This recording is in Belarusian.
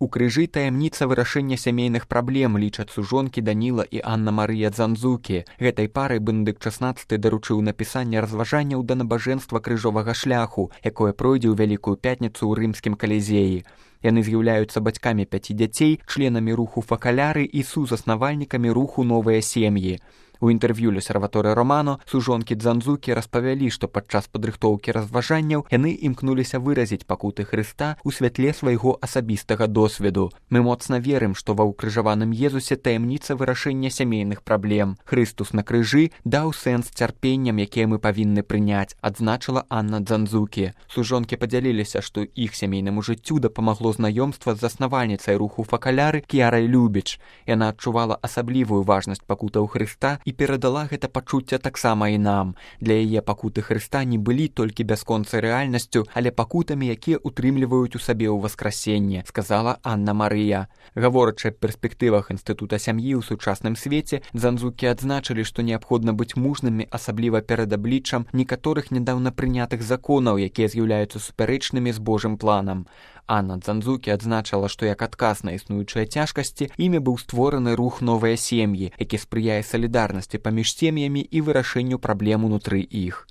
У крыжы таямніца вырашэння сямейных праблем, лічаць сужонкі Даніла і Анна-Марыя Дзанзукі. Гэтай парай Бенедыкт XVI даручыў напісанне разважанняў да набажэнства крыжовага шляху, якое пройдзе ў Вялікую пятніцу ў рымскім калізеі. Яны з'яўляюцца бацькамі 5 дзяцей, членамі руху факаляры і сузаснавальнікамі руху новыя сем'і. У інтэрв'ю л'Осерваторы Романо сужонкі Дзанзукі распавялі, што падчас падрыхтоўкі разважанняў яны імкнуліся выразіць пакуты Хрыста ў святле свайго асабістага досведу. Мы моцна верым, што ва ўкрыжаваным Езусе таямніца вырашэння сямейных праблем. Хрыстус на крыжы даў сэнс цярпенням, якія мы павінны прыняць, адзначыла Анна Дзанзукі. Сужонкі падзяліліся, што іх сямейнаму жыццю дапамагло знаёмства з заснавальніцай руху факаляры К'ярай Любіч. Яна адчувала асаблівую важнасць пакутаў Хрыста і перадала гэта пачуцце таксама і нам. Для яе пакуты Хрыста не былі толькі бясконцай рэальнасцю, але пакутамі, якія утрымліваюць у сабе ў васкрасенне, сказала Анна-Марыя. Гаворачы аб перспектывах інстытута сям'і ў сучасным свеце, Дзанзукі адзначылі, што неабходна быць мужнымі, асабліва перад абліччам некаторых нядаўна прынятых законаў, якія з'яўляюцца супярэчнымі з Божым планам. Анна Дзанзукі адзначыла, што як адказ на існуючыя цяжкасці імі быў створаны рух новыя сем'і, які спрыяе салідарнасці паміж сем'ямі і вырашэнню праблем унутры іх.